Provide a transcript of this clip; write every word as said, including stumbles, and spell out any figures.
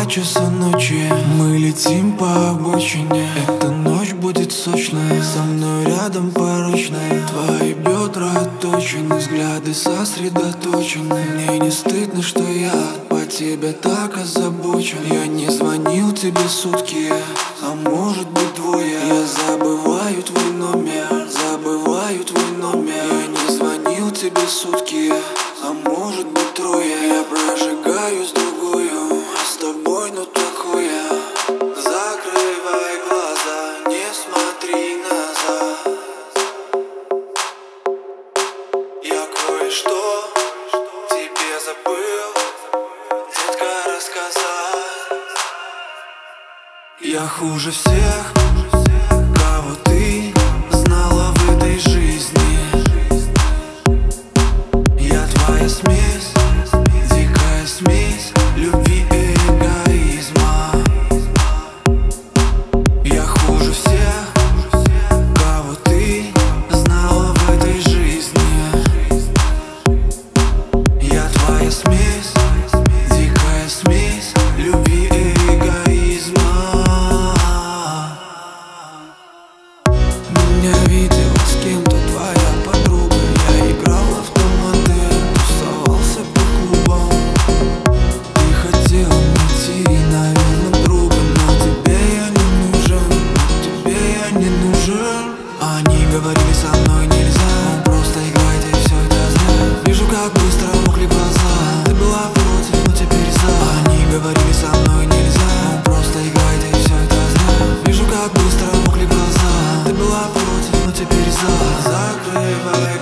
два часа ночи, мы летим по обочине. Эта ночь будет сочная, со мной рядом порочная. Твои бедра отточены, взгляды сосредоточены. Мне не стыдно, что я по тебе так озабочен. Я не звонил тебе сутки, а может быть двое. Я забываю твой номер, забываю твой номер. Я не звонил тебе сутки, а может быть трое. Я прожигаю с другую, с тобой, но такое. Закрывай глаза, не смотри назад. Я кое-что тебе забыл, детка, рассказать. Я хуже всех, кого ты знала в этой жизни. Я твоя смесь, дикая смесь любви и эгоизма. Я хуже всех, кого ты знала в этой жизни. Я твоя смесь, дикая смесь любви и эгоизма. Меня видела с кем-то твоя подруга. Я играл в автоматы, тусовался по клубам. Ты хотела найти, наверное, друга, но тебе я не нужен, тебе я не нужен. Они говорили, со мной нельзя, он просто играет, и все это знаю. Вижу, как быстро мокли глаза. Ты была против, но теперь за. Они говорили, со мной нельзя, он просто играет, и все это знаю. Вижу, как быстро мокли глаза. Ты была против, но теперь за. Закрывай